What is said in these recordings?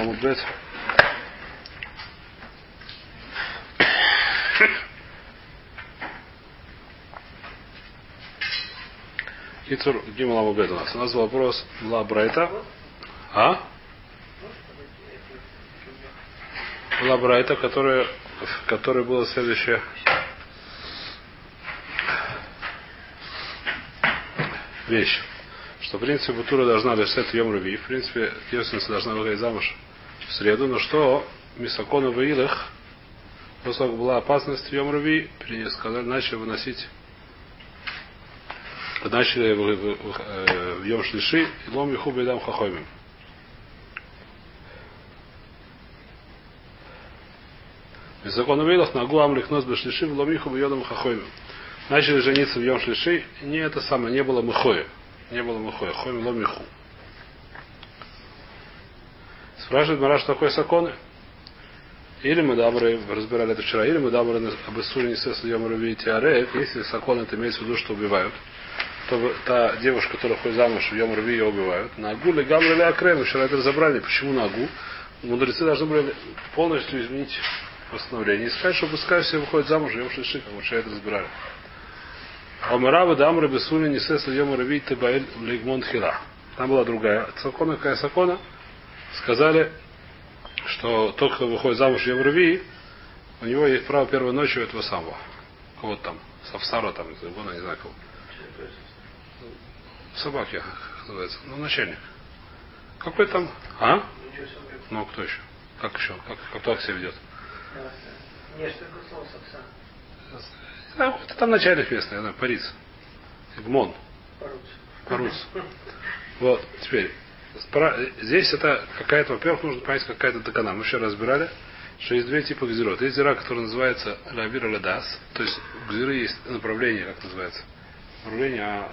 Амудбет. Кицур Гимал Амудбет у нас. У нас вопрос Ла Брайта. Ла Брайта, которая была следующая. Вещь. Что, в принципе, Бутура должна лишать Йом Рави. В принципе, девственница должна выходить замуж в среду. Но что? Мисакону в Илах, поскольку была опасность в Йом Рави, начали выносить, начали в Йом Шлиши и лом Иху Бейдам Хахоймим. Мисакону в Илах нагу Амлих Нос Бешлиши в лом Иху Бейдам Хахоймим. Начали жениться в Йом Шлиши, не это самое, не было мыхоя. Не было мыхоя. Хойм лом Иху. Спрашивает Мара, что такое саконы? Или мы добрые, разбирали это вчера, или мы добрые об Иссуре не сессу Йом Рави Тиарек, если саконы это имеется в виду, что убивают, то та девушка, которая ходит замуж в Йом Рави, ее убивают. На Агу или Гамры или Акрем, вчера это разобрали, почему на Агу. Мудрецы должны были полностью изменить постановление и сказать, что пускай все выходят замуж в Йом Шлиши, как мы вчера это разбирали. Омарава Дамры Бессули не сессу Йом Рави Тебаэль Лигмон Хила. Там была другая сакона, какая сакона. Сказали, что тот, кто выходит замуж в Йом Рави, у него есть право первой ночью этого самого. Кого-то там, Савсара там, не знаю кого. Собаки, как называется. Ну, начальник. Какой там? Ну, кто еще? Как еще? Как так себя ведет? Нет, что такое слово Савсар? Это там начальник местный, я знаю, Париц. Гмон. Паруц. Вот, теперь. Здесь это какая-то, во-первых, нужно понять какая-то докана. Мы еще разбирали, что есть две типа гзирот. Есть гзира, которая называется лавир ледас, то есть у гзиры есть направление, как называется. Направление,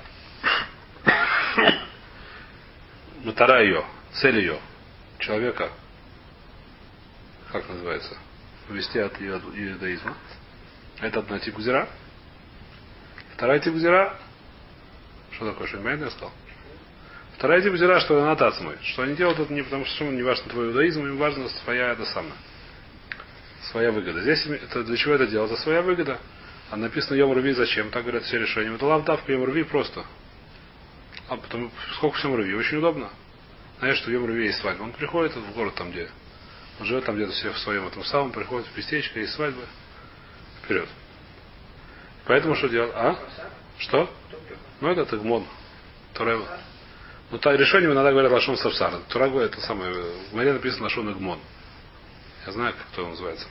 матара ее, цель ее, человека, как называется, увести от иудаизма. Это одна тип гзира. Вторая тип гзира, что такое, что я сказал? Вторая тип гзира, что она тацмой. Что они делают это не потому, что им не важно твой иудаизм, им важно своя это самое. Своя выгода. Здесь это, для чего это делать? Это своя выгода. А написано Йом Рави зачем? Так говорят все решения. Это лавдавка Йом Рави просто. А потом, сколько в Йом Рави? Очень удобно. Знаешь, что в Йом Рави есть свадьба. Он приходит в город там, где он живет там где-то в своем этом самом, приходит в местечко, есть свадьба. Вперед. Поэтому что делать? Что? Ну это Тагмон. Турев. Ну так решением иногда говорят Лашон Савсар. Тура говорит это самое. В море написано Лашон Игмон. Я знаю, кто он называется.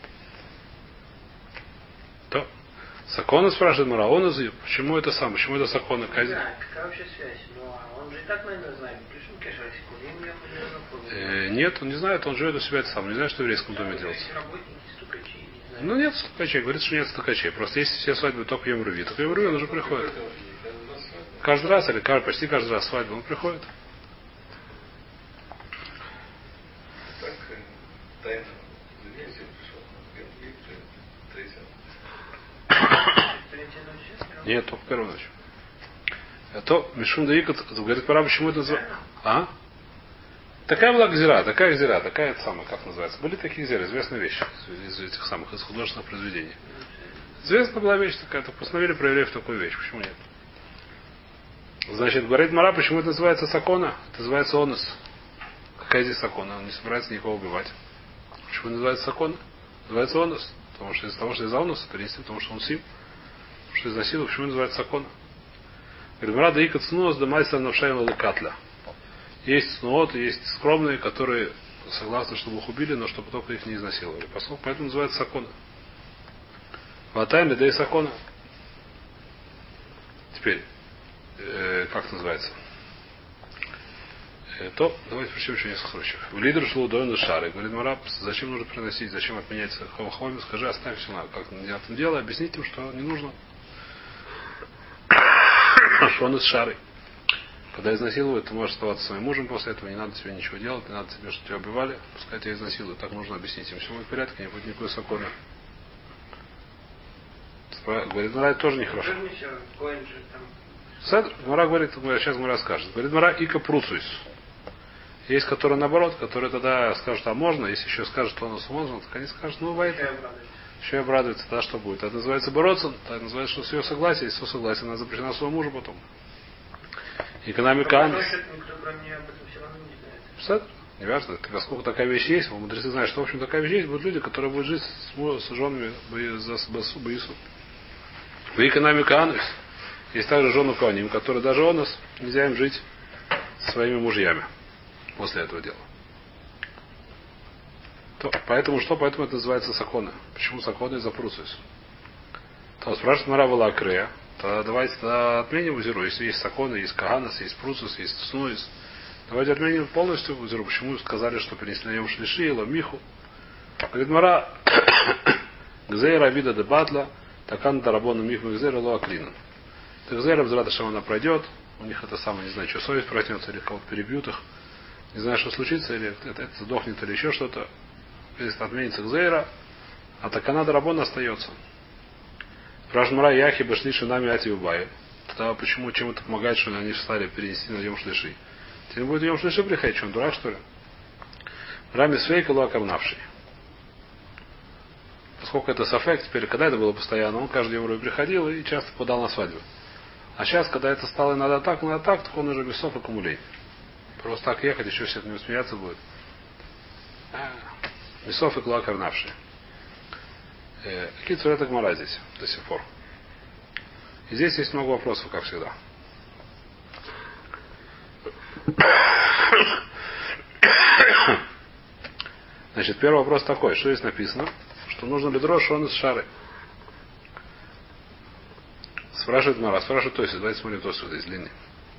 То. Сакона спрашивает Мараоназы, почему это сам, почему это Сакона казнь? Какая вообще связь? Ну, он же и так, наверное, знает. Причем кешер, нет, он не знает, он живет у себя это сам. Не знает, что в еврейском доме делается. Ну нет стукачей, говорит, что нет стукачей. Просто если все свадьбы только в Йом Рави, то в Йом Рави он уже приходит. Каждый раз, или почти каждый раз свадьбу он приходит. Нет, только первую ночь. А то Мишум Даикот говорит, пора, почему это называется. Такая была гзира, такая самая, как называется. Были такие гзиры, известная вещь из этих самых, из художественных произведений. Известна была вещь такая, то постановили про евреев такую вещь. Почему нет? Значит, говорит Мара, почему это называется сакона? Это называется онос. Какая здесь сакона? Он не собирается никого убивать. Почему называется сакона? Называется онос. Потому что из-за того, что из-за оноса, то не потому что он сим. Потому что из-за силы, почему называется сакона? Говорит Мара, да икат снос, да майса навшаем лакатля. Есть снуот, есть скромные, которые согласны, чтобы их убили, но чтобы только их не изнасиловали. Поэтому называется сакона. Ватайм лидей сакона. Теперь, как называется? То, давайте прочтем еще несколько случаев. В лидер шло до шары. Говорит Мараб, зачем нужно приносить, зачем отменять хомахоми, скажи, оставь все, как на этом дело, объясните им, что не нужно. Что он из шары. Когда изнасилуют, ты можешь оставаться своим мужем после этого, не надо тебе ничего делать, не надо тебе, чтобы тебя убивали, пускай тебя изнасилуют. Так нужно объяснить им. Все будет в порядке, не будет никакой саконы. Говорит, Мара, это тоже нехорошо. Мара говорит, сейчас Мара скажет. Говорит, Мара, ика пруцуис. Есть, которые наоборот, которые тогда скажут, а можно, если еще скажут, что у нас можно, так они скажут, ну, бывает. Еще и обрадуется, тогда что будет? Это называется бороться, это называется, что все согласие, если все согласие, она запрещена своему мужу потом. Экономика. Никто кроме нее об этом все равно не знает. Неважно, поскольку такая вещь есть, мудрецы знают, что в общем такая вещь есть, будут люди, которые будут жить с женами боису. В экономика анус. Есть также жену Коаним, которые даже у нас нельзя им жить со своими мужьями после этого дела. Поэтому что? Поэтому это называется сакона. Почему сакона? Из-за прусус. То спрашивает Мара Валакрея. Тогда давайте отменим узеру. Если есть сакона, есть каганас, есть прусус, есть снуис. Давайте отменим полностью узеру. Почему сказали, что перенесли на нем шлиши, ломиху? Говорит Мара, гзейра вида де батла, такан дарабону миху гзейра лоаклина. Так гзейра взрата шамана пройдет. У них это самое, не знаю, что совесть проснется, или кого-то перебьют их. Не знаю, что случится, или это сдохнет, или еще что-то. Если отменится гзейра, а такана дарабон остается. Спрашивает Мара, яхи башли шинами ати убай. Тогда почему, чем это помогает, что они стали перенести на Йом Шлиши? Теперь будет Йом Шлиши приходить, что он дурак, что ли? Рами свейка луакарнавший. Поскольку это сафек, теперь, когда это было постоянно, он каждый Йом приходил и часто подал на свадьбу. А сейчас, когда это стало надо так, так он уже без сов аккумулей. Просто так ехать, еще все от него смеяться будет. Бесов и луакарнавший. Кицур это гмара здесь до сих пор. И здесь есть много вопросов, как всегда. Значит, первый вопрос такой, что здесь написано, что нужно бедро шон из шары. Спрашивает Мара, спрашивает Тосис, давайте смотрим Тосис, здесь длинный.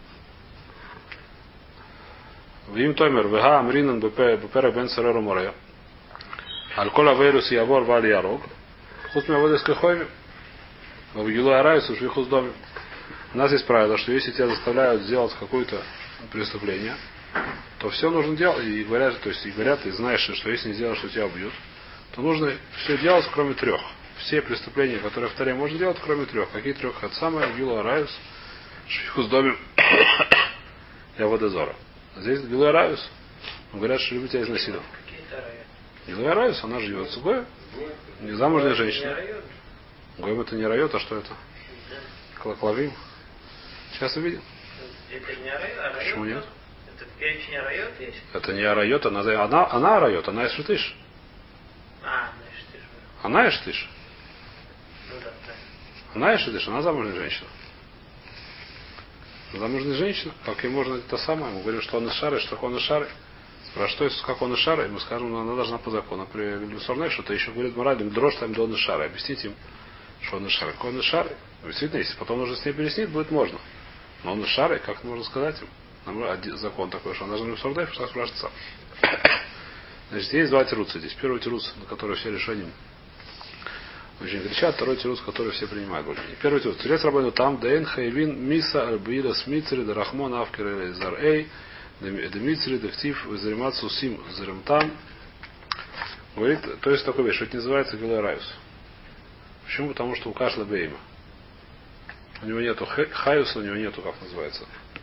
Вим Томер, Вега Амринан Бепера Бен Сареру Морея. Алькола Вейрус Явор Вали Ярог. Худ Мяводес Кахойми. В Юла Арайсу Швихус Доме. У нас есть правило, что если тебя заставляют сделать какое-то преступление, то все нужно делать. И говорят, то есть и говорят, и знаешь, что если не сделаешь, что тебя убьют, то нужно все делать, кроме трех. Все преступления, которые в Торе можно делать, кроме трех. Какие трех? От самое Юла Арайс, Швихус Доме, Яводезора. А здесь Юла Арайс. Говорят, что любят тебя изнасиловать. Юла Арайс, она живет с Гоем. Незамужняя женщина. Гоем это не райот, а что это? Клавим. Сейчас увидим. Это не арайот? Почему нет? Это в перечне арайот есть? Это не арайот, она арайот, она эштыш. Эштыш. Она эштыш. Ну да. Она эштыш, она замужняя женщина. Замужняя женщина, как ей можно это самое, мы говорим, что он из шары, что он из шары. Спрашивает, что как он из шары, и мы скажем, она должна по закону. При Люсорне, что-то еще говорит Моралим, дрожь там до из шары. Объясните им, что он из шары. Как он из шары? Действительно, если потом нужно с ней переснить, будет можно. Но он из шары, как можно сказать им? Закон такой, что он должен Люсорне, что спрашивает сам. Значит, есть два тируца здесь. Первый тирус, на который все решением очень кричат, второй тирус, который все принимают более. Первый тирус. Тирец рабану там, дэйн хайвин миса альбида смитри дарахмон авкер зар эй демитри дехтив заримацу сим заримтам. Говорит, то есть такой вещь, что это называется гиларайус. Почему? Потому что у кашля бейма. У него нету хаюса, у него нету, как называется.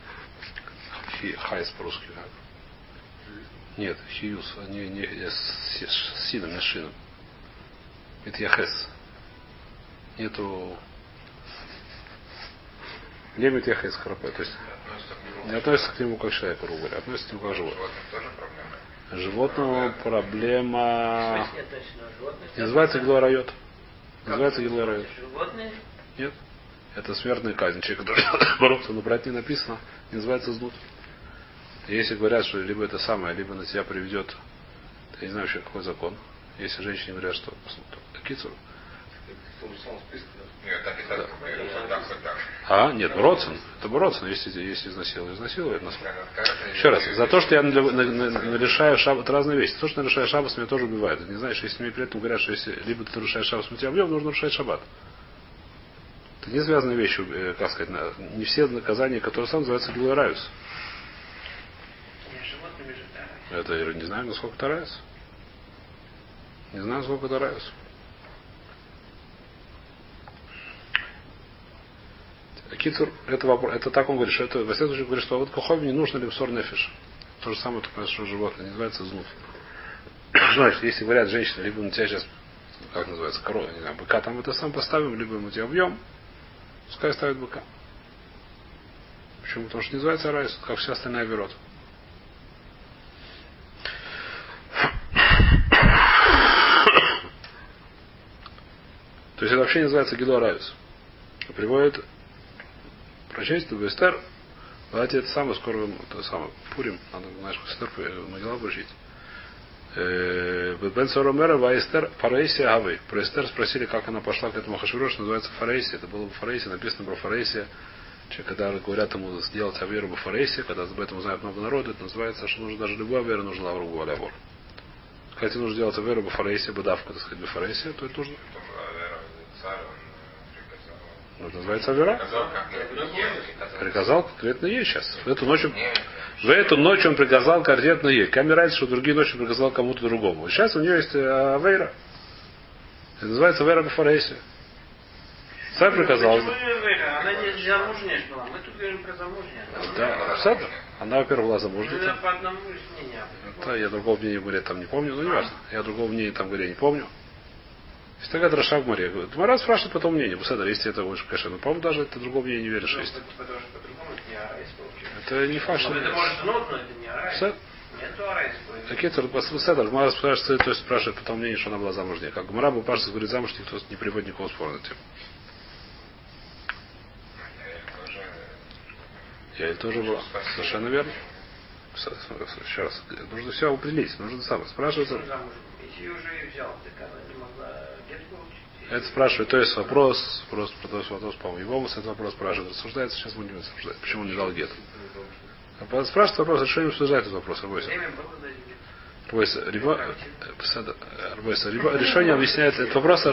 Хайс по-русски как? Нет, хиюс, не с сином, не с шином. Это яхес. Нету лемит яхес харапе. То есть не относится к нему как человек, грубо говоря, относится к нему как животное. Животному проблема. Называется гиларайот. Называется гиларайот. Животные? Нет. Это смертная казнь. Человек, который бороться, но брать не написано, не называется знут. Если говорят, что либо это самое, либо на тебя приведет, я не знаю вообще какой закон. Если женщине говорят, что кицур. Нет, Бродсон. Это Бродсон, если изнасилует нас. Еще раз, за то, что я нарешаю шаббат, это разные вещи. За то, что нарушаю шаббат, меня тоже убивают. Ты не знаешь, если мне при этом говорят, что если либо ты нарушаешь шаббат, мы тебя убьем, нужно нарушать шаббат. Это не связанные вещи, как сказать, не все наказания, которые сам называются гиларайус. Это я не знаю, насколько это райус. Не знаю, сколько это райус. Кицур, это вопрос, это так он говорит, что это, во всяком случае, говорит, что вот Кохове не нужно лимсор нефиш. то же самое, только что животное, не называется знуф. Значит, если говорят женщина, либо на тебя сейчас, как называется, корова, не знаю, быка там это сам поставим, либо мы тебя убьем, пускай ставят быка. Почему? Потому что не называется райс, как вся остальная берет. То есть это вообще не называется гилуа райс. Приводит прочесть в Эстер. Давайте это самое, скоро то самое, Пурим, надо, знаешь, Эстер могила обучить. Бен Соромера в Эстер Фарейсия Авы. Про Эстер спросили, как она пошла к этому Хашвирошу, называется Фарейсия. Это было бы Фарейсия, написано про Фарейсия. Когда говорят ему сделать аверу в Фарейсия, когда об этом знает много народу, это называется, что нужно даже любую аверу, нужно лавругу алявор. Хотя нужно делать аверу в Фарейсия, бадавка, так сказать, в Фарейсия, то это нужно. Ну, это называется авера. Приказал конкретно ей сейчас. В эту ночь он приказал конкретно ей. Камера, что в другие ночи приказал кому-то другому. И сейчас у нее есть авера. Это называется авера по Фарейсе. Сам приказал. Она не замужняя была. Мы тут говорим про замужнее. Да, Садр. Она, во-первых, была замужняя. По одному мнению. Да, я другого мнения говоря там не помню, но не важно. Я другого мнения там говоря не помню. Если такая дроша в море. Мара спрашивает потом мнение. Бусседа, если это больше кэша. Но, по-моему, даже это другого мнения не веришь, что есть. Потому что по-другому это не арайс получается. Это не факт, что... Это может нот, но это не арайс. Нету арайс. Какие-то Бусседа, Мара спрашивает, то есть спрашивает потом мнение, что она была замужняя. Как Мара бы Пашта говорит замуж, никто не приводит никакого спора на тему. Я и тоже была. Совершенно верно. Еще раз. Нужно все определить. Нужно самое. Спрашивается. Если ее уже и взял, так она не могла гет получить. Это спрашивает, то есть вопрос, по-моему, его этот вопрос спрашивает, рассуждается, сейчас мы не будем рассуждать. Почему он не дал гет? Спрашивает вопрос, решение обсуждает этот вопрос, Рабойса. Решение объясняет этот вопрос.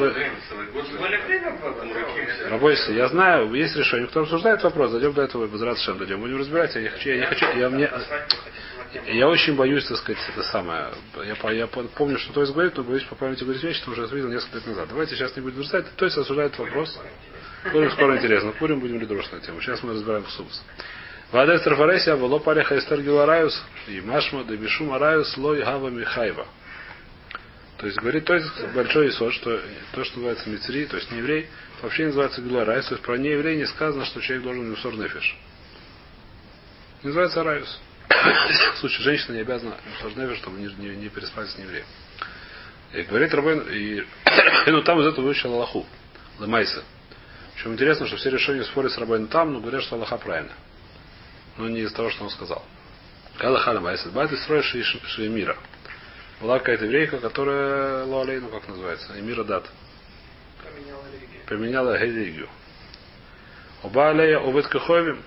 Рабойса, я знаю, есть решение. Кто обсуждает вопрос, дойдем до этого, без радшем дойдем. Будем разбирать, я не хочу, я очень боюсь, так сказать, это самое. Я помню, что то есть говорит, но боюсь по памяти говорить вещи, что уже видел несколько лет назад. Давайте сейчас не будем разбирать. То есть обсуждает вопрос. Будем скоро интересно. Курим, будем ли дружно на тему. Сейчас мы разбираем субс. Вадестер Фаресия, Воло Пареха Эстер Гилараюс, и Машма, Дебишум Араюс, Лой Гава Михайва. То есть говорит, то есть большой исход, что то, что называется мицри, то есть не еврей, вообще называется Гилараюс. То есть про нееврей не сказано, что человек должен мусор нефиш. Не называется Араюс. В случае женщина не обязана мусор нефиш, чтобы не переспать с неевреем. И говорит Рабейн, и ну там из этого выучил Аллаху, Лемайса. Причем интересно, что все решения спорят с Рабейном там, но говорят, что Аллаха правильно. Но не из того, что он сказал. Аллаха Лемайса. Бай строишь Шиемира. Была какая-то еврейка, которая Луалейну, как называется, Эмира Дат. Поменяла религию. Оба алея овет каховим.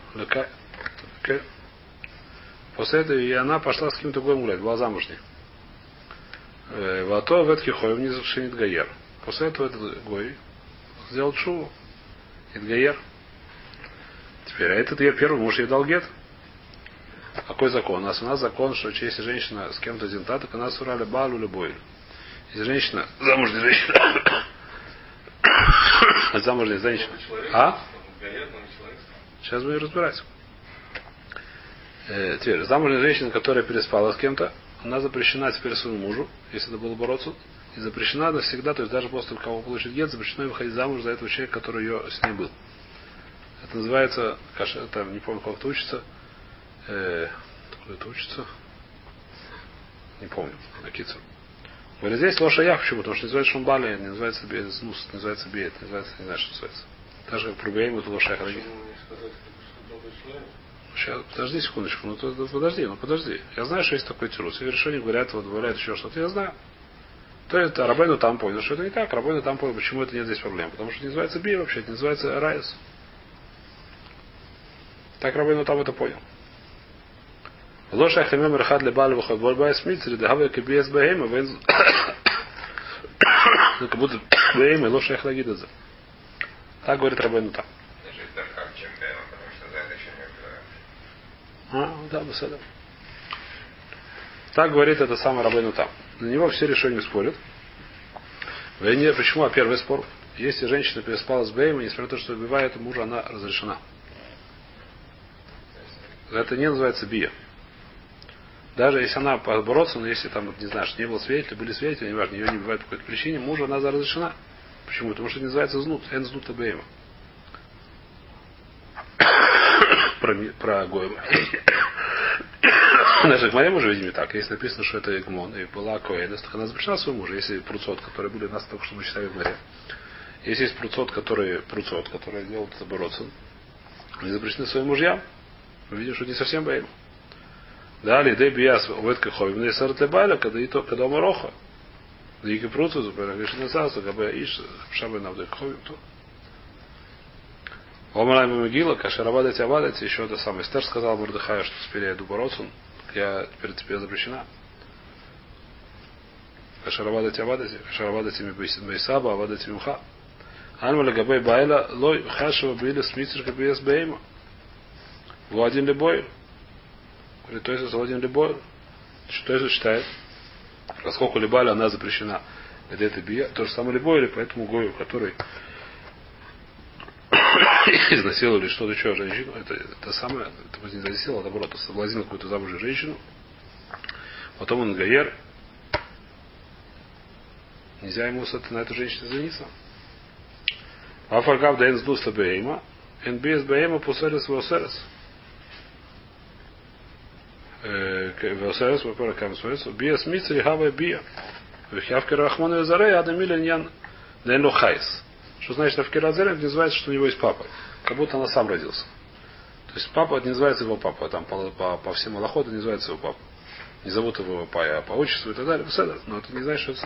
После этого и она пошла с кем-то гоем гулять, была замужней. Вато овет каховим не зашинит гаер. После этого этот гой сделал шуву. Идгаер. Теперь, а этот ее первый муж ей дал гет. Какой закон? У нас закон, что если женщина с кем-то зинта, так она сурали балу любой. Если женщина, замужняя женщина, а? Сейчас будем разбирать. Теперь, замужняя женщина, которая переспала с кем-то, она запрещена теперь своему мужу, если это было бороться, и запрещена навсегда, то есть даже после того, кого получит гет, запрещено выходить замуж за этого человека, который ее с ней был. Это называется, там, не помню, как это учится. Откуда это учится? Не помню. Акицу. Говорит, здесь лошаях почему? Потому что называется шумбали, не называется безнус, называется бейт, называется, не знаю, что называется. Так же, как про Бейм, это лошаях. Сейчас, подожди секундочку, подожди. Я знаю, что есть такой тирус. И решение говорят, вот добавляют еще что-то, я знаю. То это Рабейну там понял, что это не так. Рабейну там понял, почему это нет здесь проблем. Потому что это не называется бей вообще, это называется райс. Так Рабейну там это понял. Лоша Ахтамем Рахад Лебаль Вахад Борьба с Митри, Дагавы Кабиес Бахема, Венз. Как будто Бахема и Лоша Ахлагидаза. Так говорит Рабейну там. Да, Басада. Так говорит это самый Рабейну там. На него все решения спорят. Почему? А первый спор. Если женщина переспала с Беймой, несмотря на то, что убивает мужа, она разрешена. Это не называется бия. Даже если она бороться, но если там, не знаю, что не было свидетелей, были свидетели, неважно, ее не бывает по какой-то причине, мужу она разрешена. Почему? Потому что это называется знут, энзнут абейма. Про Гоем. Даже к моему же, видимо, так. Если написано, что это Эгмон, и была Коэдес, так она запрещена своему мужу. Если пруцот, которые были у нас только что мы читали в море. Если есть пруцот, которые делают это бороться, они запрещены своим мужьям. Мы видим, что не совсем боим. Далее, дэй биас уветка ховим, не сарте байля, когда омароха. Дики пруцот, решено царство, когда иш, шабай навдек ховим, то. Омарай Мамагила, кашаравадать авадать, еще это самое. Эстер сказал Мордыхаю, что теперь я иду бороться, я теперь запрещена. Кашаравадать авадать, кашаравадать ими бейсаба, авадать ими уха. Альма легабей байла, лой хашева бейла смитсер кабиес бейма. Владин лебой. Говорит, то есть Владин лебой. Что это считает? Поскольку лебаля она запрещена, где это бия, то же самое лебой, или поэтому гою, который изнасиловали что-то еще женщину, это самое, это не изнасиловал, а наоборот, соблазнил какую-то замужнюю женщину, потом он гаер, нельзя ему на эту женщину жениться. Афаргав да энздуста бейма, энбиес бейма пусерес веосерес. Веосерес, во-первых, камсуэс, биес мицри хава бия. Вехявки рахмону зарей, адамилен ян нэнло хайс. Что значит Авкиразелем, называется, что у него есть папа. Как будто он сам родился. То есть папа не называется его папа. Там по всем аллахотам не называется его папа. Не зовут его по отчеству и так далее. Но это не значит, что это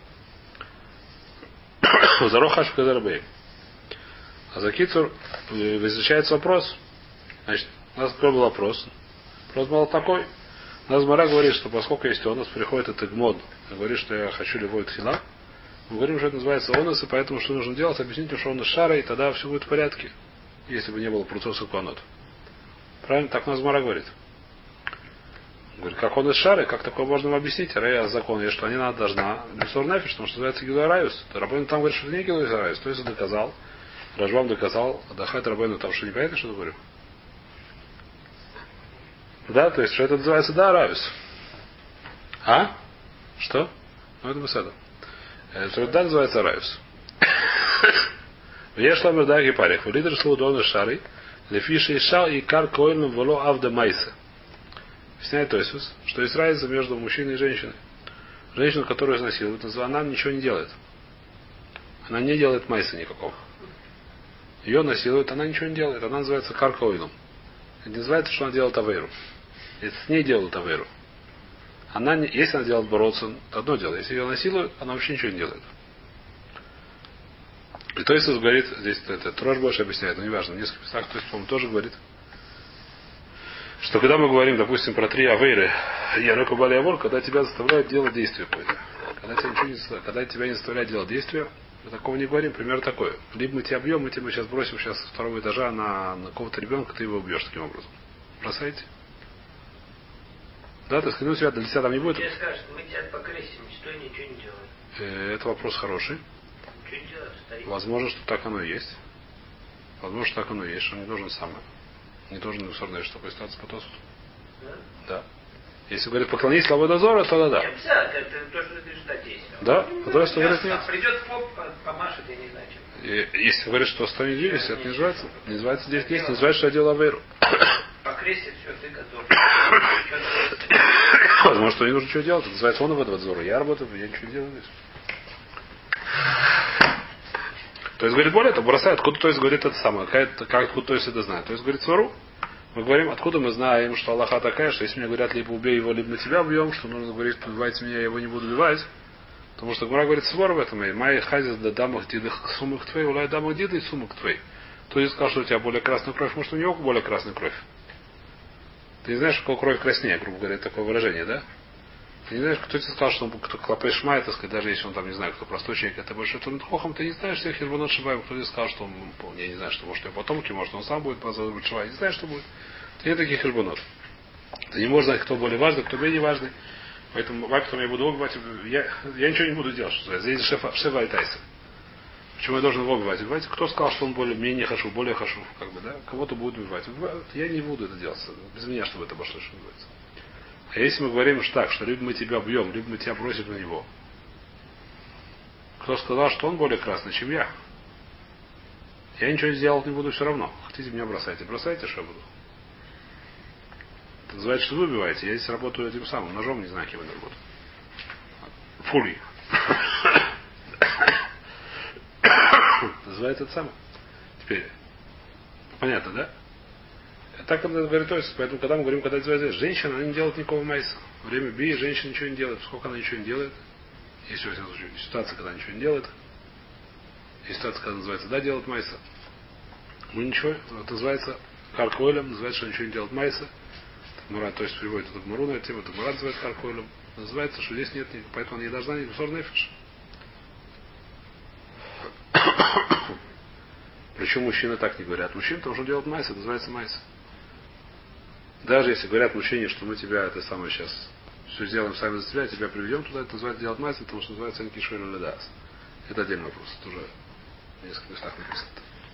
сам. Зарохаш Казарбей. А за Кицур возвращается вопрос. Значит, у нас какой был вопрос? Вопрос был такой. У нас Мара говорит, что поскольку есть онос, приходит этот Гмон. Говорит, что я хочу любой тхила. Мы говорим, что это называется онос, и поэтому что нужно делать? Объясните, что он из шара, и тогда все будет в порядке. Если бы не было процесса куанот. Правильно? Так нас Мара говорит. Говорит, как он из шары, как такое можно объяснить? Рея закон есть, что она должна Люсор Нефиш, потому что называется Гилуараюс. Рабейну там говорит, что это не Гилуараюс. То есть он доказал. Ражбам доказал. Дахат Рабейну там что не понятно, что я говорю? Да, то есть, что это называется Дараюс. А? Что? Ну, это беседа. Это да называется Раюс. Я шла мердаги парих. Лидер слудона шары. Лефиши шал и кар коэльным воло авда майса. Объясняет Тойсус, что есть разница между мужчиной и женщиной. Женщина, которую изнасилуют, она ничего не делает. Она не делает майса никакого. Ее насилуют, она ничего не делает. Она называется кар коэльным. Это не называется, что она делает авейру. Это с ней делают авейру. Если она делает бороться, то одно дело. Если ее насилуют, она вообще ничего не делает. И то есть говорит, здесь это Трош больше объясняет, но неважно, в нескольких местах, то есть, по-моему, тоже говорит, что когда мы говорим, допустим, про 3 авейры, Яроку Бали Авор, когда тебя заставляют делать действие какое-то. Когда тебя не заставляют делать действие, мы такого не говорим, пример такой. Либо мы тебя бьем, мы тебя сейчас бросим сейчас со 2-го этажа на какого-то ребенка, ты его убьешь таким образом. Бросаете? Да, то есть, клянусь, тебя до 10 там не будет. Тебе скажут, мы тебя покрестим, что и ничего не делаем. Это вопрос хороший. Ничего не делаешь, старик. Возможно, что так оно и есть. Возможно, что так оно и есть, что он не должен самое. Не должен усорнать, что такой ситуация по Тосу. Да? Да. Если говорит поклонись славой дозора, то да. Нет, это то, что ты говоришь, что действие. Да, а то, что говорит нет. Придет поп, помашет, я не знаю, чем. Если говорит, что оставить здесь, это не называется. Не называется здесь есть, не называется, что я делал авейру. Покрестит, все, ты готов. Возможно, что не нужно ничего делать. Это называется он в этот взор. Я работаю, я ничего не делаю здесь. То есть, говорит, более это бросает, откуда то есть говорит это самое. Как откуда то есть это знает. То есть, говорит, свару. Мы говорим, откуда мы знаем, что Аллаха такая, что если мне говорят, либо убей его, либо мы тебя убьем, что нужно говорить, убивайте меня, я его не буду убивать. Потому что Гмара говорит свор в этом. Май хазис да дамах дидых сумах твой, улай дамах диды сумах твой. То есть сказал, что у тебя более красная кровь, может у него более красная кровь. Ты не знаешь, какая кровь краснее, грубо говоря, такое выражение, да? Ты не знаешь, кто тебе сказал, что он кто клапей шмай, так сказать, даже если он там, не знаю, кто простой человек, это больше Турнхохом, ты не знаешь всех Хирбанот Шибаем, кто тебе сказал, что он, я не знаю, что может у него потомки, может он сам будет позовут Шибай, не знаешь, что будет. Ты нет таких Хирбанот. Ты не можешь знать, кто более важный, кто менее важный. Поэтому потом я буду убивать, я ничего не буду делать, что называется. Здесь шева и тайса. Почему я должен его убивать? Убивать? Кто сказал, что он более менее хашу, более хашу, как бы, да? Кого-то будет убивать. Я не буду это делать. Без меня, чтобы это обошлось, что называется. А если мы говорим что так, что либо мы тебя бьем, либо мы тебя бросим на него. Кто сказал, что он более красный, чем я? Я ничего сделать не буду все равно. Хотите меня бросайте. Бросайте, что я буду. Это называется, что вы убиваете. Я здесь работаю этим самым ножом, не знаю, кем я работаю. Фурий. Называется это самое. Теперь. Понятно, да? Так это говорит, то есть, поэтому, когда мы говорим, когда называется женщина, она не делает никакого майса. Время би, женщина ничего не делает. Сколько она ничего не делает? Есть ситуация, когда ничего не делает. Есть ситуация, когда называется, да, делает майса. Мы ничего. Это называется каркойлем, называется, что ничего не делает майса. Мурат, то есть приводит эту Гмару на эту тему, это Мурат называется каркойлем. Называется, что здесь нет, поэтому она не должна ни бусор нефиш. Причем мужчины так не говорят. Мужчина тоже делает майса, это называется майса. Даже если говорят мужчине, что мы тебя, это самое сейчас, все сделаем сами за тебя приведем туда, это называется делать майса, потому что называется анкишуэль ледас. Это отдельный вопрос. Это уже в нескольких местах написано.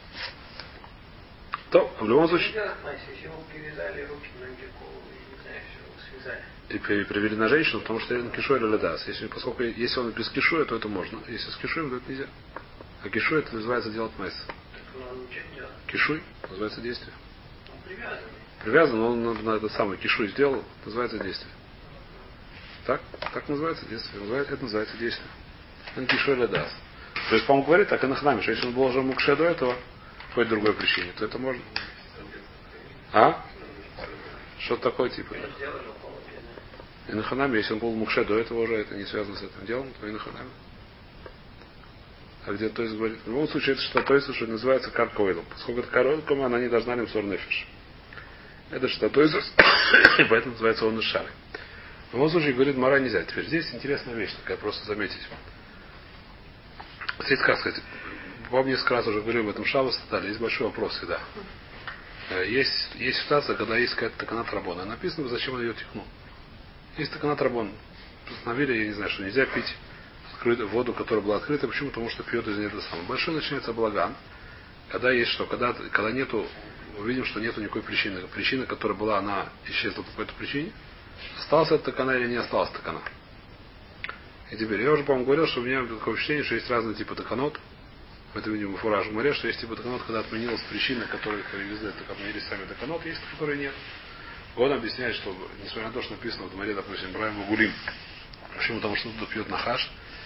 То, в любом случае. Если ему привязали руки на Геркову, не знаю, все связали. И привели на женщину, потому что это кишуэль ледас. Поскольку если он без кишуя, то это можно. Если с кишуем, то это нельзя. А кишуй это называется делать майса. Кишуй называется действие. Он привязан. Привязан, он на этот самый кишуй сделал, называется действие. Так? Так называется действие. Это называется действие. Он кишуй ледас. То есть, по-моему, говорит, так и на хнаме, что если он был уже мукше до этого, по какой-то другой причине, то это можно. А? Что-то такое типа. И на ханаме, если он был мукше до этого уже, это не связано с этим делом, то и на ханаме. А где то есть говорит, в любом случае, это что то есть, что называется каркойлом. Поскольку это каркойлом, она не должна лимсор нефиш. Это что то есть, и поэтому называется он и шары. В любом случае, говорит, мара нельзя. Теперь здесь интересная вещь, такая просто заметить. Здесь, как сказать, вам несколько раз уже говорил об этом Шаббас, есть большой вопрос всегда. Есть ситуация, когда есть какая-то таканат рабона. Написано, зачем он ее тихнул. Есть таканат рабон. Постановили, я не знаю, что нельзя пить воду, которая была открыта. Почему? Потому что пьет из нее это самое. Большой начинается балаган. Когда есть что? Когда нету, мы видим, что нету никакой причины. Причина, которая была, она исчезла по какой-то причине. Остался это такана или не остался такана. И теперь, я уже, по-моему, говорил, что у меня такое впечатление, что есть разные типы таканот. В этом видимо фураж в море, что есть типа таканот, когда отменилась причина, которые привезли, так отменились сами таканот, есть, которые нет. Он объясняет, что, несмотря на то, что написано в море, допустим, Браем Гулим, почему? Потому что тут пьет нахаш.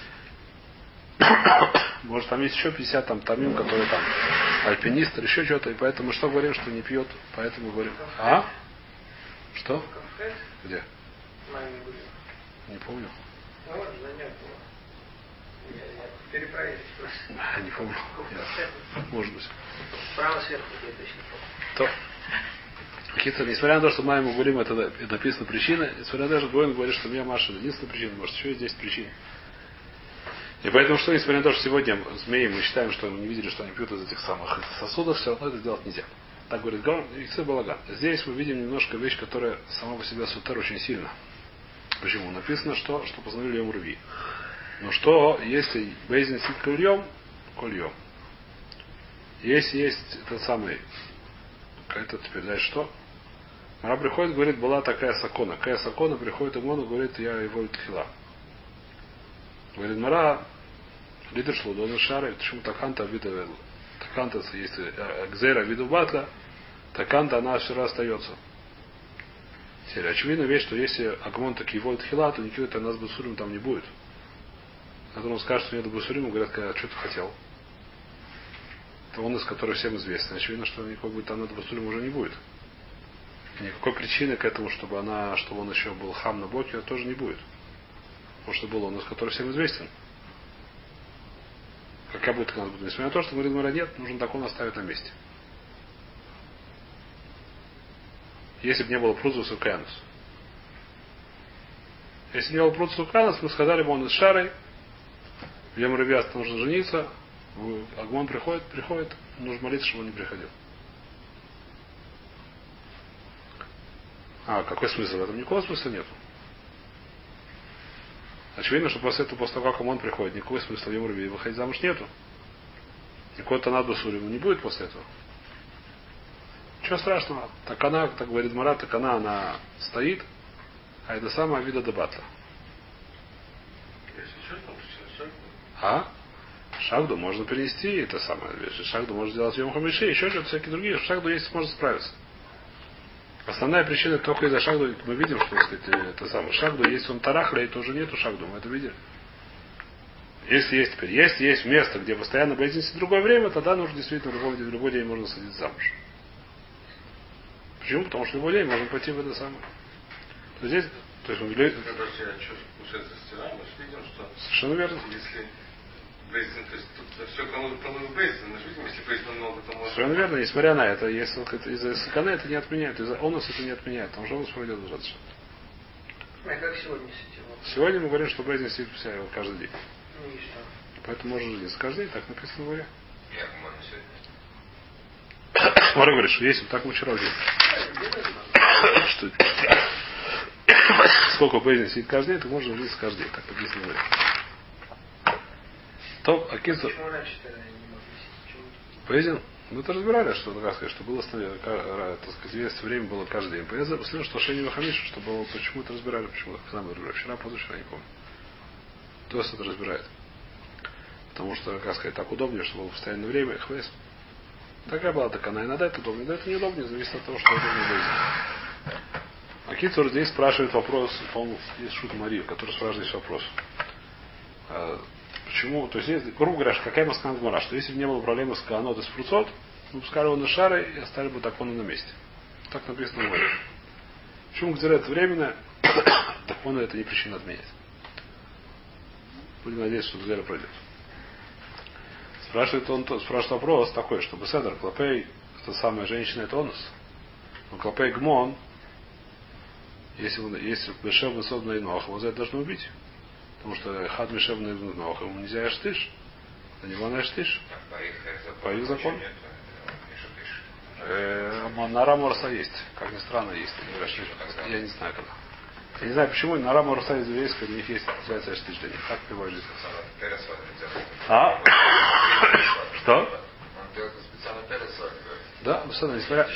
Может, там есть еще 50 там тамим, которые там альпинист или еще что-то, и поэтому что говорим, что не пьет, поэтому говорим. А? Что? Где? Не помню. Перепроверить просто. Не помню. Может быть. Право сверху где-то еще. То. Хитро, несмотря на то, что мы ему говорим, это написано причина, несмотря на то, что Гоин говорит, что меня Маша единственная причина, может, еще есть 10 причин. И поэтому что, несмотря на то, что сегодня змеи мы считаем, что мы не видели, что они пьют из этих самых сосудов, все равно это сделать нельзя. Так говорит Гаон, и все балаган. Здесь мы видим немножко вещь, которая сама по себе сутер очень сильно. Почему? Написано, что постановили ему рви. Но что, если бейзин сит кольем, если есть этот самый, это теперь дальше что? Мара приходит, говорит, была такая сакона. Какая сакона приходит ему, он говорит, я его тхила. Говорит, Мара, лидер шло до шары, почему таканта вида, таканта, если гзера виду батла, таканта она все равно остается. Теперь очевидная вещь, что если Агмон таки его тхила, то никакой то нас басурим там не будет. Когда он скажет, что нет басурим, говорят, что ты хотел. Это он, из которого всем известен. Очевидно, что никакой будет там басурим уже не будет. Никакой причины к этому, чтобы он еще был хам на боке, тоже не будет. Потому что был он, из которого всем известен. Какая будет у нас будет? Несмотря на то, что говорит Мара, нет, нужно так он оставить на месте. Если бы не было прузус уканус. Если не было прузус уканус, мы сказали бы, он из шары, в Йом Ревиаст нужно жениться, Агмон приходит, нужно молиться, чтобы он не приходил. А, какой смысл в этом? Никакого смысла нет. Очевидно, что после того, как он приходит, никакого смысла в Йом Ревиаст выходить замуж нету. Никакого Танат Басурим не будет после этого. Ничего страшного. Так она, так говорит Мара, так она стоит. А это самая вида дебата. А? Шагду можно перенести, это самое вещь. Шагду можно сделать Йом Хамиши, еще что-то, всякие другие. Шагду есть, может справиться. Основная причина только из-за шагду, мы видим, что, так сказать, это самое. Шагду, если он тарахля, то уже нету шагду, мы это видим. Если есть теперь, если есть место, где постоянно боитесь в другое время, тогда нужно действительно в любой день можно садиться замуж. Почему? Потому что в любой день можно пойти в это самое. То здесь, то есть, совершенно верно. Если Бейзин, то есть тут все кому Бейзин, мы же видим, если Бейзин много, то можно... Совершенно верно, несмотря на это, если из-за сакана это не отменяет, из-за онус это не отменяет, потому что онус пройдет достаточно. А как сегодня сидим? Сегодня мы говорим, что Бейзин сидит каждый день. Ну и что? Поэтому можно жениться каждый день, так написано в Горе. Я, по-моему, сегодня. Мара говорит, что есть, вот так мы вчера увидели. Что сколько Бейзин сидит каждый день, то можно жениться каждый день, так написано в Горе. То, Акинцу... Почему раньше тогда не могли сидеть? Бейзин, мы это разбирали, что, как сказать, что было, так сказать, время было каждый день. Я запустил, что Шени Вахамиша, что было, почему это разбирали, почему это вчера, позавчера, не помню. То есть это разбирает. Потому что, как сказать, так удобнее, что было постоянное время, хвест. Такая была такая, иногда это удобнее, да это неудобнее, зависит от того, что удобнее Бейзин. А Кицур здесь спрашивает вопрос, по-моему, есть Шут Марию, который спрашивает здесь вопрос. Почему? То есть, грубо говоря, какая Маскана Гмара, что если бы не было проблемы с Каанот и с Пруцот, мы пускали его на шары и оставили бы такону на месте. Так написано в Гмаре. Почему Гзера это временное, такону это не причина отменять. Будем надеяться, что Гзера пройдет. Спрашивает вопрос такой, чтобы Седер, Клопей, это самая женщина, это онус. Но Клопей Гмон, если Бешев Высот на Инох, его за это должны убить. Потому что Хад Мишев на Инох, ему нельзя Эштиш. На него на Эштиш. По их закону. На Морса есть. Как ни странно, есть. Я не знаю когда. Я не знаю почему, на Рама Руса из еврейского у них есть называется Эштиш для них. Как переводится? А? Что? Да, несмотря...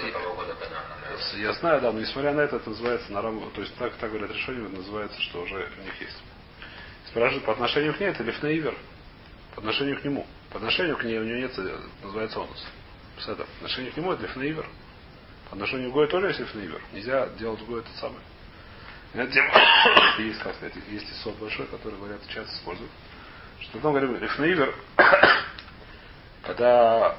Я знаю, да, но несмотря на это называется на Раму, то есть так говорят решение, называется, что уже у них есть. Спрашивают, по отношению к ней это Лифнеивер. По отношению к нему. По отношению к ней у нее нет, называется онус. По отношению к нему это Лифнеивер. По отношению к Гою тоже есть Лифнеивер. Нельзя делать Гой этот самый. Есть, как сказать, есть исот большой, который, говорят, часто используют. Что потом говорим, Лифнеивер, когда...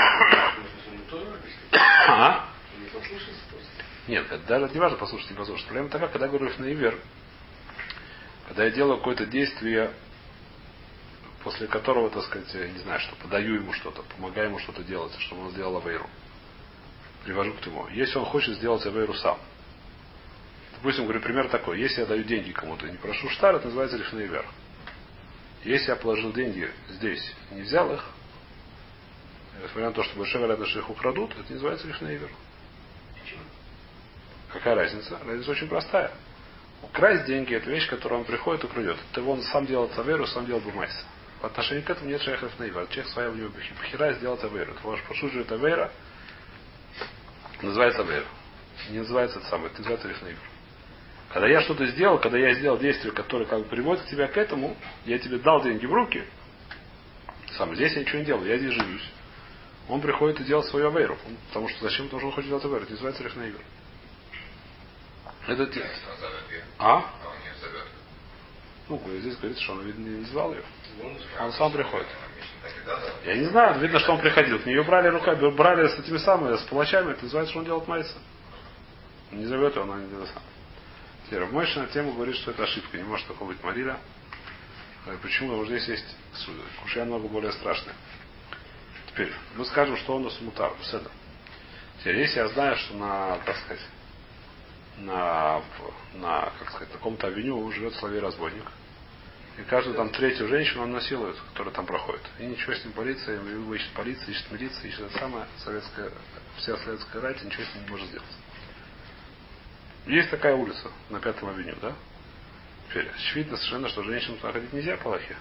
А? Нет, даже это не важно послушать, не послушать. Проблема такая, когда я говорю Лифнеивер, когда я делаю какое-то действие, после которого, так сказать, я не знаю, что подаю ему что-то, помогаю ему что-то делать, чтобы он сделал авейру. Привожу к нему. Если он хочет сделать авейру сам. Допустим, говорю, пример такой. Если я даю деньги кому-то и не прошу штар, это называется лифнеивер. Если я положил деньги здесь и не взял их, несмотря на то, что большая вероятность, что их украдут, это не называется лифнеивер. Какая разница? Разница очень простая. Украсть деньги – это вещь, которую он приходит и украдет. Это он сам делает аверу, сам делает бумайса. По отношению к этому нет шейхов наивер. Человек своя у него бхира сделать аверу. Это ваш пошуживает авера, называется авера. Не называется это самое, это называется лифнеивер. Когда я что-то сделал, когда я сделал действие, которое как бы приводит тебя к этому, я тебе дал деньги в руки, сам здесь я ничего не делаю, я здесь живусь. Он приходит и делает свою аверу. Потому что зачем? Потому что он хочет делать аверу. Это называется лифнеивер. Это те. А? Ну, здесь говорится, что он, видно, не звал ее. Он сам приходит. Я не знаю, видно, что он приходил. К нее брали руками, брали с этими самыми, с палачами. Это называется, что он делает майса. Он не зовет ее, она не делает сам. Теперь Мойша на тему говорит, что это ошибка. Не может такого быть Марира. Почему? Потому что здесь есть кушья много более страшная. Теперь мы скажем, что он нас мутар. Теперь, если я знаю, что на, так сказать, как сказать, таком-то авеню живет соловей-разбойник. И каждую там третью женщину он насилует, которая там проходит. И ничего с ним полиция, его ищет полиция, ищет милиция, ищет это самое советская, вся советская рать, ничего с ним не может сделать. Есть такая улица на 5-м авеню, да? Теперь, очевидно совершенно, что женщинам туда ходить нельзя по Аллахе.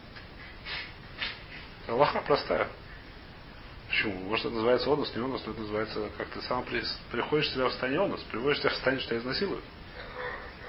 Аллаха простая. Почему? Может, это называется онус, не онус, но это называется, как ты сам приходишь в себя в состояние онус, приводишь себя в состояние, что тебя изнасилуют.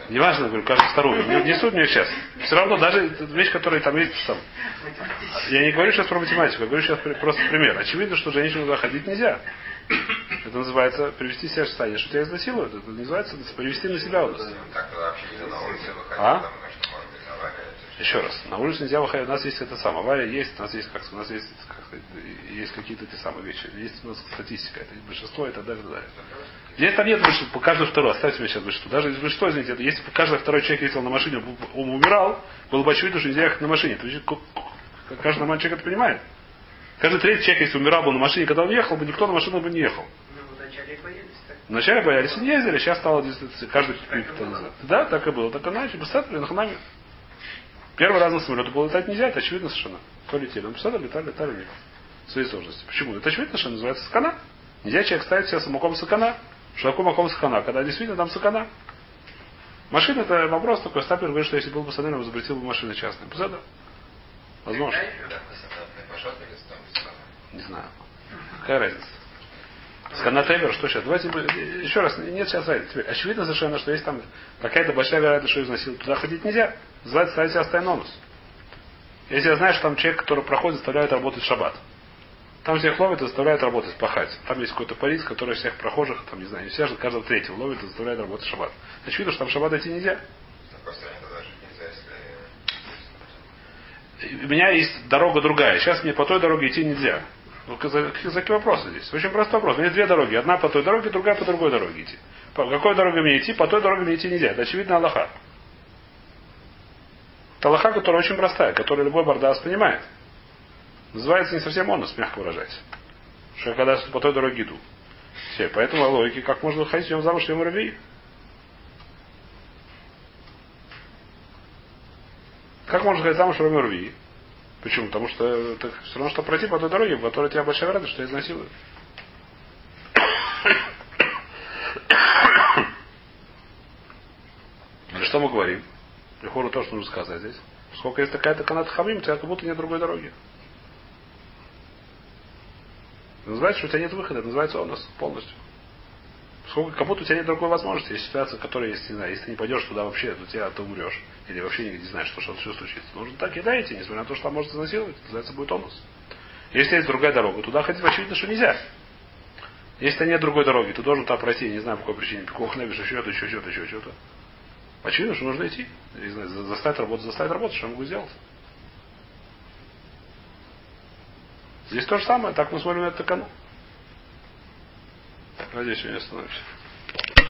Неважно, говорю, каждую вторую. Не суть мне сейчас. Все равно, даже вещь, которая там есть, там. Я не говорю сейчас про математику, я говорю сейчас просто пример. Очевидно, что женщину туда ходить нельзя. Это называется привести себя в состояние, что тебя изнасилуют. Это называется привести на себя у нас. Так вообще нельзя на улице выходить, А? потому что может быть авария. Еще раз, на улице нельзя выходить, у нас есть это самое, авария есть, у нас есть, как, у нас есть, есть какие-то те самые вещи, есть у нас статистика, это большинство и так далее, и так далее. Здесь там нет больше, по каждому второму, оставьте меня сейчас большинство. Даже если что, извините, это, если бы каждый второй человек ездил на машине, он умирал, было бы очевидно, что нельзя ехать на машине. То есть, каждый нормальный человек это понимает. Каждый третий человек, если умирал бы на машине, когда он ехал бы, никто на машину бы не ехал. Вначале боялись, так? Вначале боялись и не ездили, сейчас стало действительно каждый да, так и было, так и иначе, быстро, нахнами. Первый раз на самолете было летать нельзя, это очевидно совершенно. То летели. Он посмотрел, летали нет. В своей сложности. Почему? Это очевидно, что называется сакана. Нельзя человек ставить себя самоком сакана. Что такое маком сакана? Когда действительно там сакана. Машина это вопрос такой. Стапер говорит, что если был бы санелем, запретил бы машины частные. Посмотрел? Возможно. Не знаю. Какая разница? Сканатевер, что сейчас? Давайте еще раз, нет сейчас разницы. Теперь очевидно совершенно, что есть там какая-то большая вероятность, что изнасилуют. Туда ходить нельзя. Называется ставить себя стайнонус. Если я знаю, что там человек, который проходит, заставляет работать в шаббат. Там всех ловит и заставляет работать, пахать. Там есть какой-то парис, который всех прохожих, там, не знаю, не всех, каждого третьего ловит и заставляет работать в шаббат. Очевидно, что там в шаббат идти нельзя. В такой стране тогда жить нельзя, если... У меня есть дорога другая. Сейчас мне по той дороге идти нельзя. Ну, за какие вопросы здесь? Очень простой вопрос. У меня есть две дороги. Одна по той дороге, другая по другой дороге идти. По какой дороге мне идти? По той дороге мне идти нельзя. Это очевидно Аллаха. Это Аллаха, которая очень простая, которую любой бардас понимает. Называется не совсем онос, мягко выражаясь. Что я когда по той дороге иду. Все. Поэтому о логике, как можно выходить в замуж в Равии? Как можно ходить замуж в Равии? Почему? Потому что это все равно, что пройти по той дороге, по которой тебя большая вероятность, что изнасилуют. Или что мы говорим? Лихору тоже нужно сказать здесь. Сколько есть такая-то канат хамим, у тебя как будто нет другой дороги. Это называется, что у тебя нет выхода, это называется онос полностью. Сколько, как будто у тебя нет другой возможности. Есть ситуация, которая есть, не знаю, если ты не пойдешь туда вообще, то ты умрешь. Или вообще не знаешь, что все случится. Нужно так и дайте, несмотря на то, что там может изнасиловать, это называется будет онос. Если есть другая дорога, туда ходить очевидно, что нельзя. Если нет другой дороги, ты должен туда пройти, не знаю по какой причине, пикухнебиш, еще что-то. Очевидно, что нужно идти. Не знаю, заставить работать, что я могу сделать. Здесь то же самое, так мы смотрим на это канал. Надеюсь, сегодня остановимся.